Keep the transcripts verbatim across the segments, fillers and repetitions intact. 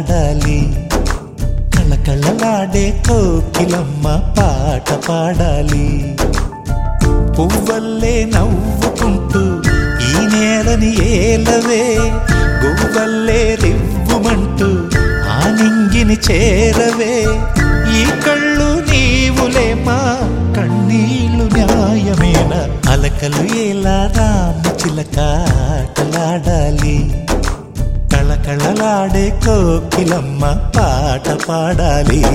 కళకళలాడాలి, కళకళలాడే కోకిలమ్మ పాట పాడాలి. పువ్వల్లే నవ్వుకుంటూ ఈ నేలని ఏలవే, గువ్వల్లే రివ్వుమంటూ ఆ నింగిని చేరవే. ఈ కళ్ళు నీవులేమా, కన్నీళ్ళు న్యాయమేనా? అలకలు ఎలా రామచిలక ఆటలాడాలి, కళకళలాడే కోకిలమ్మ పాట పాడాలి.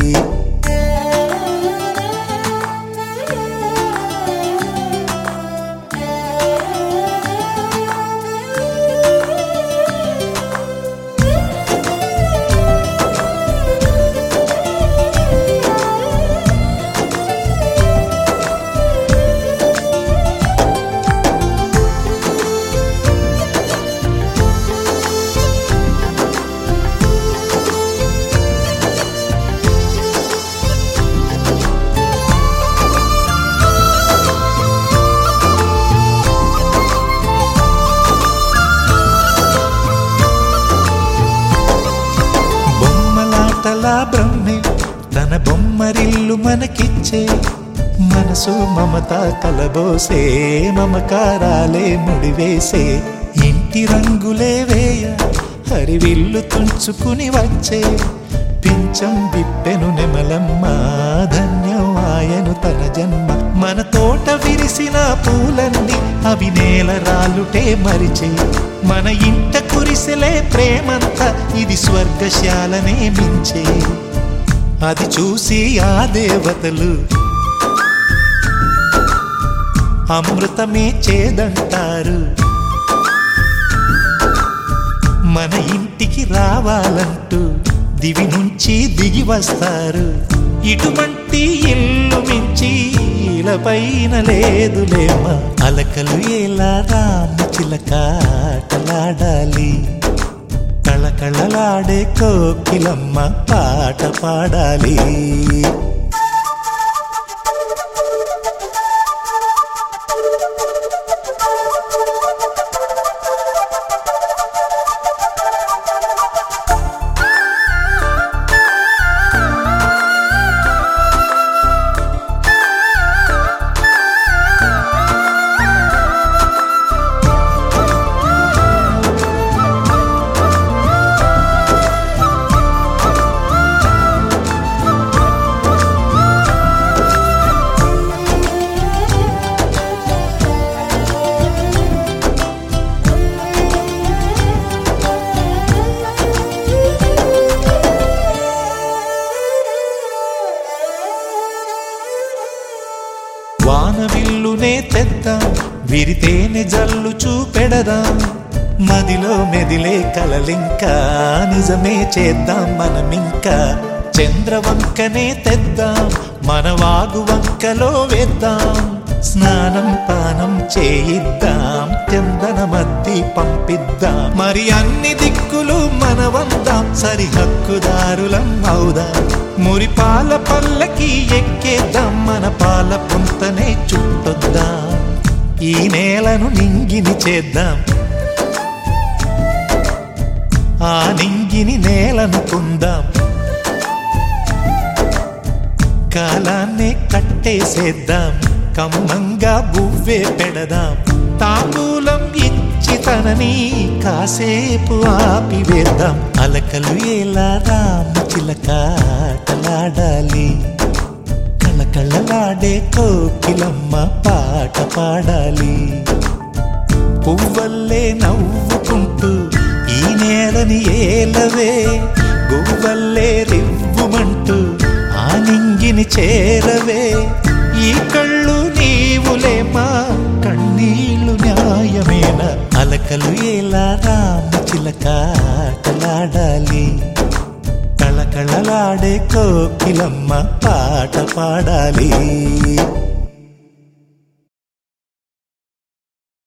బ్రహ్మే తన బొమ్మరిల్లు మనకిచ్చే, మనసు మమత కలబోసే, మమకారాలే ముడివేసే. ఇంటి రంగులే వేయ హరివిల్లు తుంచుకుని వచ్చే, పించం విప్పెను నెమలమ్మ, ధన్యం ఆయను తన జన్మ. మన తోట విరిసిన పూలన్నీ అవి నేల రాలుటే మరిచే, మన ఇంట కురిసెలే ప్రేమంతా ఇది స్వర్గశాలనే మించే. అది చూసి ఆ దేవతలు అమృతమే చేదంటారు, మన ఇంటికి రావాలంటూ దివి నుంచి దిగి వస్తారు. ఇటువంటి ఇల్లు మించి ఇలపైన లేదులేమా. అలకలు ఎలా రామచిలక ఆటలాడాలి, కళకళలాడే కోకిలమ్మ పాట పాడాలి. వానవిల్లునే తెద్దాం, విరితేనే జల్లు చూపెడదాం. మదిలో మెదిలే కలలింకా నిజమే చేద్దాం మనమింకా. చంద్రవంకనే తెద్దాం, మన వాగు వంకలో వేద్దాం. స్నానం పానం చేయిద్దాం, చందనమద్ది పంపిద్దాం. మరి అన్ని దిక్కులు మనవందాం, సరిహక్కుదారులం అవుదాం. మురిపాల పల్లకి ఎక్కేద్దాం, మన పాల పుంతనే చుట్టొద్దాం. ఈ నేలను నింగిని చేద్దాం, ఆ నింగిని నేలనుకుందాం. కాలాన్నే కట్టేసేద్దాం, కమ్మంగా బువ్వే పెడదాం. తాంబూలం ఇచ్చి తనని కాసేపు ఆపివేద్దాం. అలకలు ఎలా రామచిలక ఆటలాడాలి, కళకళలాడే కోకిలమ్మ పాట పాడాలి. పువ్వల్లే నవ్వుకుంటూ ఈ నేలని ఏలవే, గువ్వల్లే రివ్వుమంటూ ఆ నింగిని చేరవే. ఈ కళ్ళు నీవులేమా, కన్నీళ్ళు న్యాయమేనా? అలకలు ఎలా రామచిలక ఆటలాడాలి, కళకళలాడే కోకిలమ్మ పాట పాడాలి.